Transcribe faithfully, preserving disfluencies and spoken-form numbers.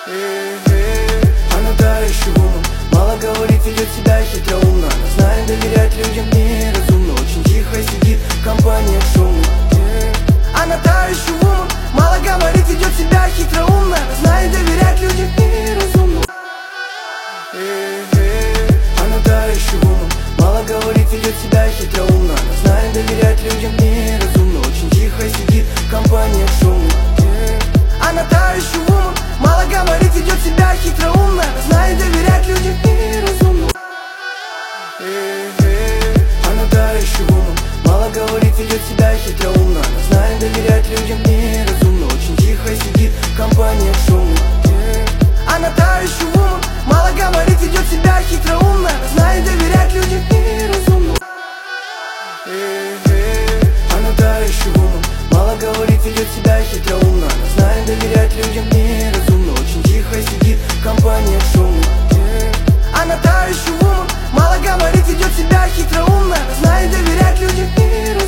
Она та еще woman, мало говорит, ведет себя хитроумно. Она знает доверять людям неразумно, очень тихо сидит в компании шумных. Она та еще woman, мало говорит, ведет себя хитроумно. Она знает доверять людям неразумно. Она та еще woman, мало говорит, ведет себя хитроумно. Она знает доверять людям неразумно, очень тихо сидит в компании шумных. Она та еще woman, мало говорит, ведет себя хитроумно. Она знает доверять людям неразумно. Она та еще woman, мало говорит, ведет себя хитроумно. Она знает доверять людям неразумно, очень тихо сидит в компании шумных. Она та еще woman, мало говорит, ведет себя хитроумно. Она знает доверять людям неразумно. Она та еще woman, мало говорит, ведет себя хитроумно. Она знает доверять людям неразумно, очень тихо сидит в компании шумных. Она та еще woman, мало говорит, ведет себя хитроумно. Она знает доверять людям неразумно.